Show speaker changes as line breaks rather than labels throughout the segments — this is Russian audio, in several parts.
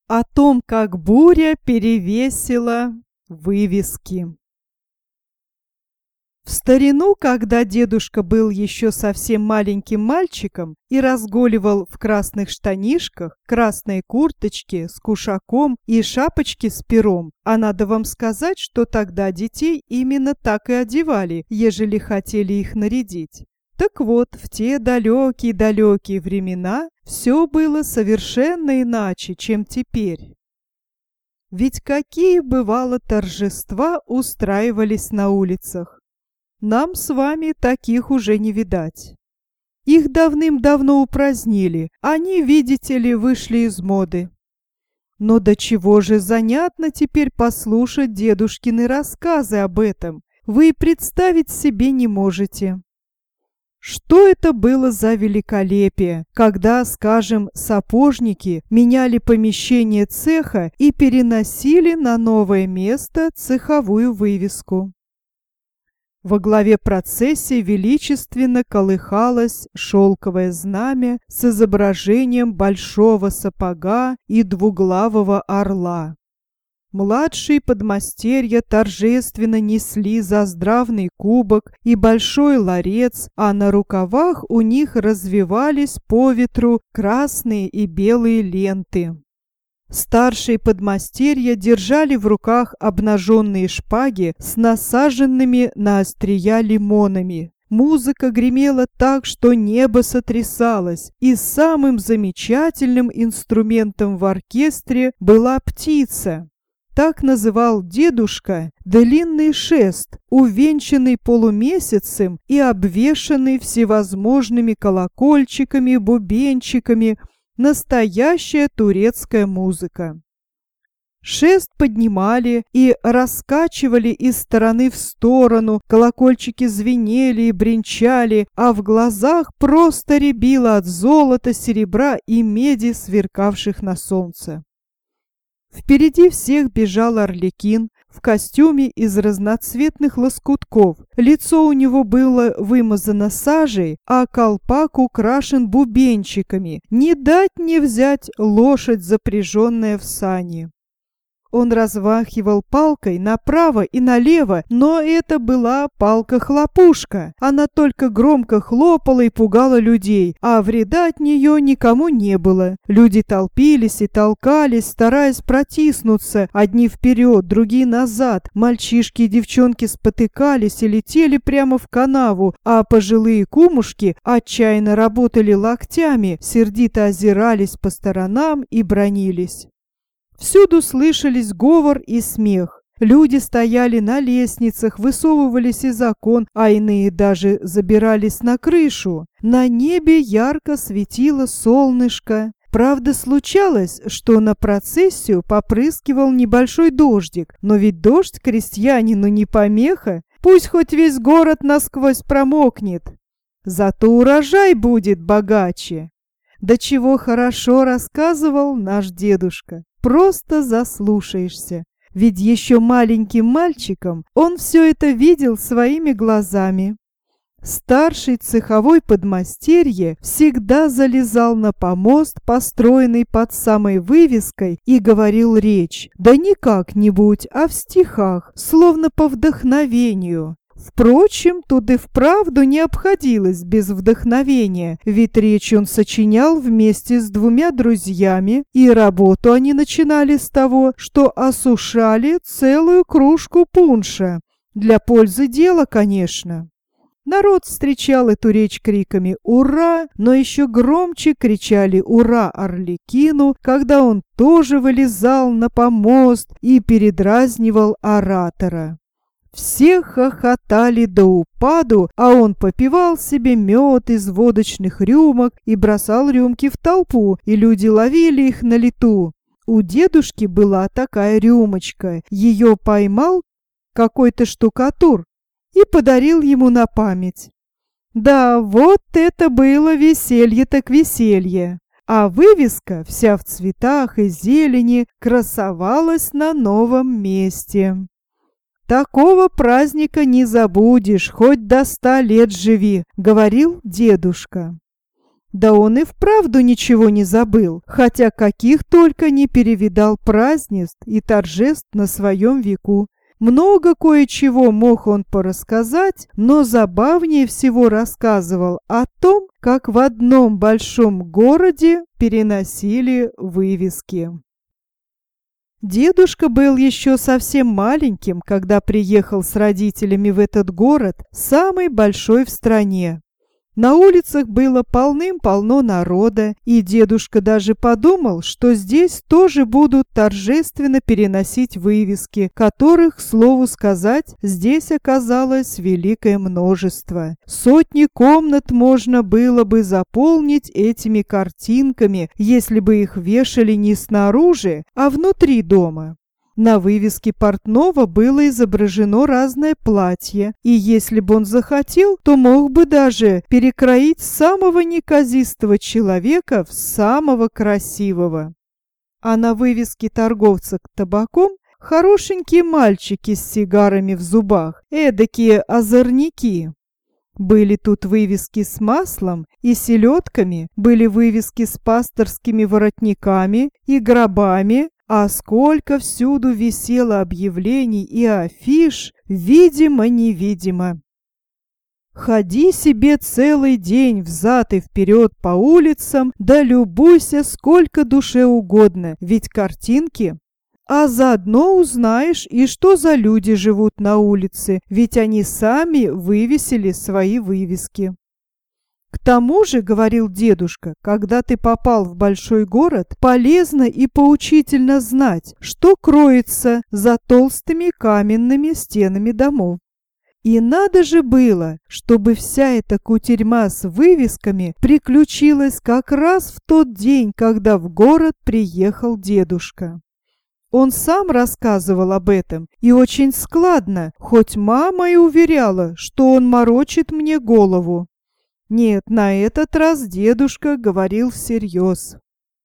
О том, как буря перевесила вывески. В старину, когда дедушка был еще совсем маленьким мальчиком и разгуливал в красных штанишках, красной курточке с кушаком и шапочке с пером, а надо вам сказать, что тогда детей именно так и одевали, ежели хотели их нарядить. Так вот, в те далекие-далекие времена все было совершенно иначе, чем теперь. Ведь какие, бывало, торжества устраивались на улицах. Нам с вами таких уже не видать. Их давным-давно упразднили, они, видите ли, вышли из моды. Но до чего же занятно теперь послушать дедушкины рассказы об этом, вы и представить себе не можете. Что это было за великолепие, когда, скажем, сапожники меняли помещение цеха и переносили на новое место цеховую вывеску. Во главе процессии величественно колыхалось шелковое знамя с изображением большого сапога и двуглавого орла. Младшие подмастерья торжественно несли заздравный кубок и большой ларец, а на рукавах у них развивались по ветру красные и белые ленты. Старшие подмастерья держали в руках обнаженные шпаги с насаженными на острия лимонами. Музыка гремела так, что небо сотрясалось, и самым замечательным инструментом в оркестре была птица. Так называл дедушка длинный шест, увенчанный полумесяцем и обвешанный всевозможными колокольчиками, бубенчиками, настоящая турецкая музыка. Шест поднимали и раскачивали из стороны в сторону, колокольчики звенели и бренчали, а в глазах просто рябило от золота, серебра и меди, сверкавших на солнце. Впереди всех бежал Арлекин в костюме из разноцветных лоскутков. Лицо у него было вымазано сажей, а колпак украшен бубенчиками. Не дать не взять лошадь, запряженная в сани. Он размахивал палкой направо и налево, но это была палка-хлопушка. Она только громко хлопала и пугала людей, а вреда от нее никому не было. Люди толпились и толкались, стараясь протиснуться, одни вперед, другие назад. Мальчишки и девчонки спотыкались и летели прямо в канаву, а пожилые кумушки отчаянно работали локтями, сердито озирались по сторонам и бранились. Всюду слышались говор и смех. Люди стояли на лестницах, высовывались из окон, а иные даже забирались на крышу. На небе ярко светило солнышко. Правда, случалось, что на процессию попрыскивал небольшой дождик, но ведь дождь крестьянину не помеха, пусть хоть весь город насквозь промокнет. Зато урожай будет богаче. Да чего хорошо рассказывал наш дедушка. Просто заслушаешься. Ведь еще маленьким мальчиком он все это видел своими глазами. Старший цеховой подмастерье всегда залезал на помост, построенный под самой вывеской, и говорил речь. Да не как-нибудь, а в стихах, словно по вдохновению. Впрочем, тут и вправду не обходилось без вдохновения, ведь речь он сочинял вместе с двумя друзьями, и работу они начинали с того, что осушали целую кружку пунша. Для пользы дела, конечно. Народ встречал эту речь криками «Ура!», но еще громче кричали «Ура!» Арлекину, когда он тоже вылезал на помост и передразнивал оратора. Все хохотали до упаду, а он попивал себе мед из водочных рюмок и бросал рюмки в толпу, и люди ловили их на лету. У дедушки была такая рюмочка, ее поймал какой-то штукатур и подарил ему на память. Да, вот это было веселье так веселье. А вывеска, вся в цветах и зелени, красовалась на новом месте. «Такого праздника не забудешь, хоть до 100 лет живи», — говорил дедушка. Да он и вправду ничего не забыл, хотя каких только не перевидал празднеств и торжеств на своем веку. Много кое-чего мог он порассказать, но забавнее всего рассказывал о том, как в одном большом городе переносили вывески. Дедушка был еще совсем маленьким, когда приехал с родителями в этот город, самый большой в стране. На улицах было полным-полно народа, и дедушка даже подумал, что здесь тоже будут торжественно переносить вывески, которых, к слову сказать, здесь оказалось великое множество. Сотни комнат можно было бы заполнить этими картинками, если бы их вешали не снаружи, а внутри дома. На вывеске портного было изображено разное платье, и если бы он захотел, то мог бы даже перекроить самого неказистого человека в самого красивого. А на вывеске торговца табаком хорошенькие мальчики с сигарами в зубах, эдакие озорники. Были тут вывески с маслом и селедками, были вывески с пасторскими воротниками и гробами, а сколько всюду висело объявлений и афиш, видимо-невидимо. Ходи себе целый день взад и вперед по улицам, да любуйся сколько душе угодно, ведь картинки. А заодно узнаешь, и что за люди живут на улице, ведь они сами вывесили свои вывески. К тому же, говорил дедушка, когда ты попал в большой город, полезно и поучительно знать, что кроется за толстыми каменными стенами домов. И надо же было, чтобы вся эта кутерьма с вывесками приключилась как раз в тот день, когда в город приехал дедушка. Он сам рассказывал об этом, и очень складно, хоть мама и уверяла, что он морочит мне голову. Нет, на этот раз дедушка говорил всерьез.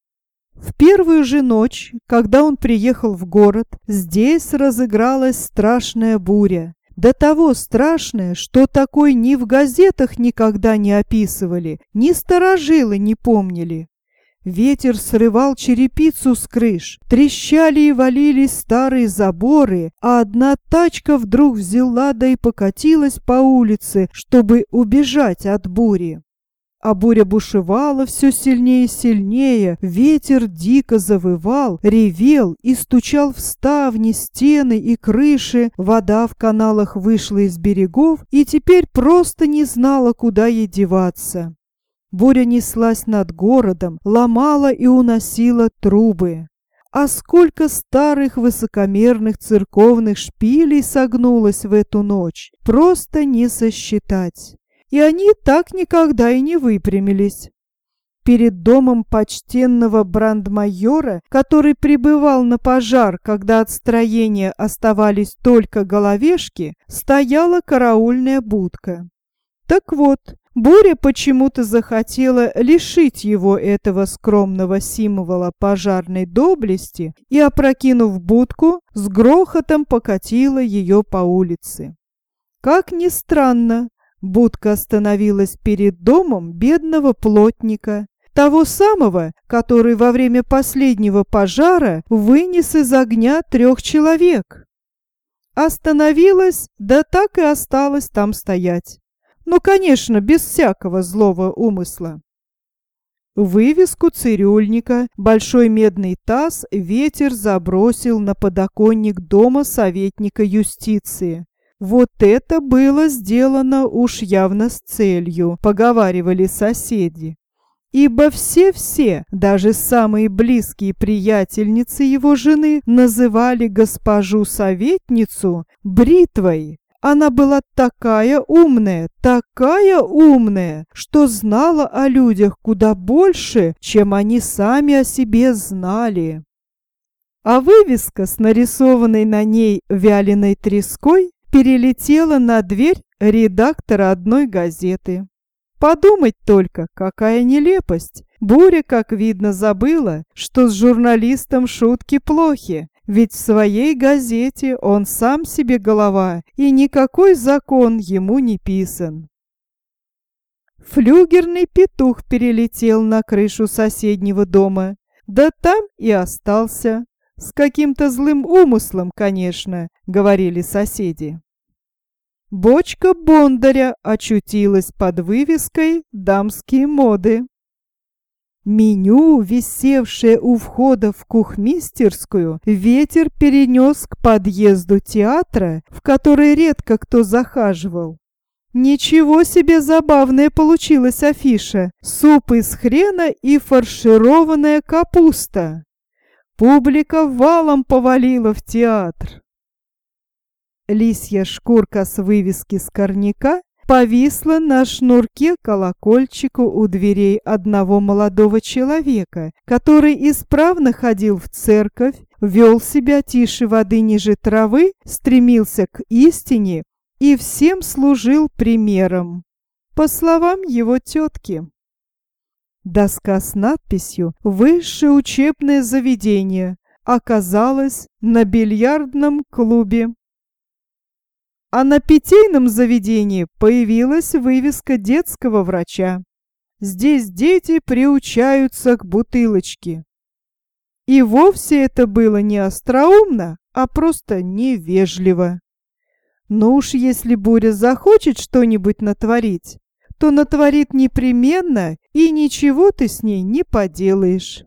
В первую же ночь, когда он приехал в город, здесь разыгралась страшная буря. До того страшная, что такой ни в газетах никогда не описывали, ни старожилы не помнили. Ветер срывал черепицу с крыш, трещали и валились старые заборы, а одна тачка вдруг взяла да и покатилась по улице, чтобы убежать от бури. А буря бушевала все сильнее и сильнее, ветер дико завывал, ревел и стучал в ставни, стены и крыши, вода в каналах вышла из берегов и теперь просто не знала, куда ей деваться. Буря неслась над городом, ломала и уносила трубы. А сколько старых высокомерных церковных шпилей согнулось в эту ночь, просто не сосчитать. И они так никогда и не выпрямились. Перед домом почтенного брандмайора, который прибывал на пожар, когда от строения оставались только головешки, стояла караульная будка. Так вот, буря почему-то захотела лишить его этого скромного символа пожарной доблести и, опрокинув будку, с грохотом покатила ее по улице. Как ни странно, будка остановилась перед домом бедного плотника, того самого, который во время последнего пожара вынес из огня 3 человек. Остановилась, да так и осталась там стоять. Ну, конечно, без всякого злого умысла. Вывеску цирюльника, большой медный таз, ветер забросил на подоконник дома советника юстиции. Вот это было сделано уж явно с целью, поговаривали соседи. Ибо все, даже самые близкие приятельницы его жены, называли госпожу советницу бритвой. Она была такая умная, что знала о людях куда больше, чем они сами о себе знали. А вывеска с нарисованной на ней вяленой треской перелетела на дверь редактора одной газеты. Подумать только, какая нелепость! Буря, как видно, забыла, что с журналистом шутки плохи, ведь в своей газете он сам себе голова, и никакой закон ему не писан. Флюгерный петух перелетел на крышу соседнего дома, да там и остался. С каким-то злым умыслом, конечно, говорили соседи. Бочка Бондаря очутилась под вывеской «Дамские моды». Меню, висевшее у входа в кухмистерскую, ветер перенес к подъезду театра, в который редко кто захаживал. Ничего себе забавная получилась афиша: суп из хрена и фаршированная капуста. Публика валом повалила в театр. Лисья шкурка с вывески Скорняка повисла на шнурке колокольчику у дверей одного молодого человека, который исправно ходил в церковь, вел себя тише воды ниже травы, стремился к истине и всем служил примером, по словам его тетки. Доска с надписью «Высшее учебное заведение» оказалась на бильярдном клубе. А на питейном заведении появилась вывеска детского врача. Здесь дети приучаются к бутылочке. И вовсе это было не остроумно, а просто невежливо. Но уж если Буря захочет что-нибудь натворить, то натворит непременно, и ничего ты с ней не поделаешь.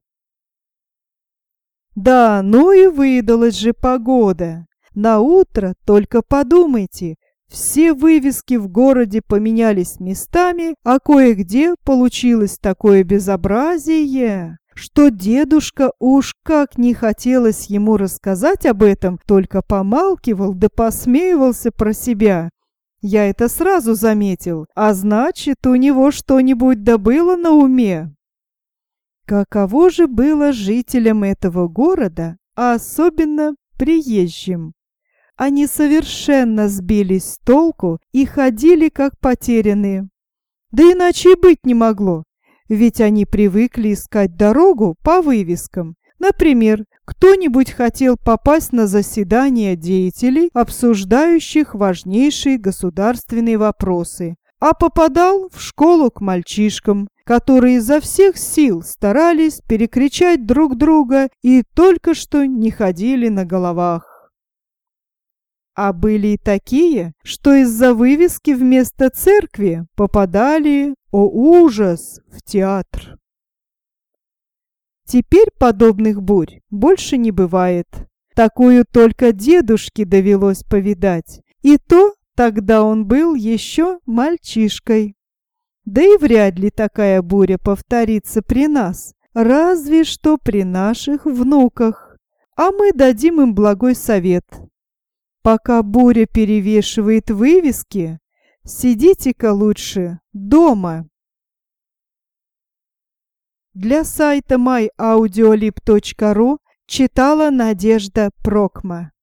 Да, ну и выдалась же погода. На утро, только подумайте, все вывески в городе поменялись местами, а кое-где получилось такое безобразие, что дедушка уж как не хотелось ему рассказать об этом, только помалкивал да посмеивался про себя. Я это сразу заметил, а значит, у него что-нибудь да было на уме. Каково же было жителям этого города, а особенно приезжим? Они совершенно сбились с толку и ходили как потерянные. Да иначе и быть не могло, ведь они привыкли искать дорогу по вывескам. Например, кто-нибудь хотел попасть на заседание деятелей, обсуждающих важнейшие государственные вопросы, а попадал в школу к мальчишкам, которые изо всех сил старались перекричать друг друга и только что не ходили на головах. А были и такие, что из-за вывески вместо церкви попадали, о ужас, в театр. Теперь подобных бурь больше не бывает. Такую только дедушке довелось повидать, и то тогда он был еще мальчишкой. Да и вряд ли такая буря повторится при нас, разве что при наших внуках. А мы дадим им благой совет. Пока буря перевешивает вывески, сидите-ка лучше дома. Для сайта myaudiolib.ru читала Надежда Прокма.